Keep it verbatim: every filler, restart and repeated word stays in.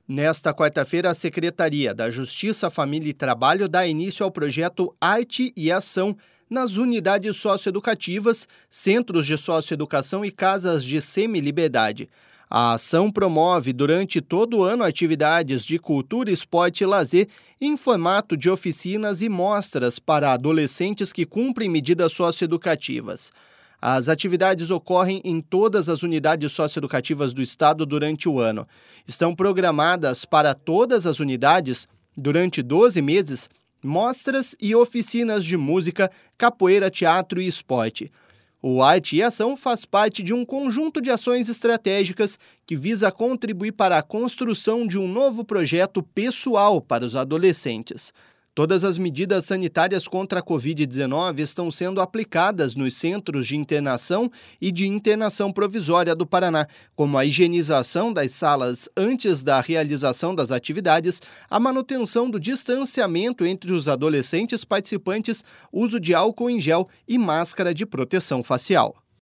Nesta quarta-feira, a Secretaria da Justiça, Família e Trabalho dá início ao projeto Arte e Ação nas unidades socioeducativas, centros de socioeducação e casas de semi-liberdade. A ação promove durante todo o ano atividades de cultura, esporte e lazer em formato de oficinas e mostras para adolescentes que cumprem medidas socioeducativas. As atividades ocorrem em todas as unidades socioeducativas do estado durante o ano. Estão programadas para todas as unidades, durante doze meses, mostras e oficinas de música, capoeira, teatro e esporte. O Arte e Ação faz parte de um conjunto de ações estratégicas que visa contribuir para a construção de um novo projeto pessoal para os adolescentes. Todas as medidas sanitárias contra a covid dezenove estão sendo aplicadas nos centros de internação e de internação provisória do Paraná, como a higienização das salas antes da realização das atividades, a manutenção do distanciamento entre os adolescentes participantes, uso de álcool em gel e máscara de proteção facial.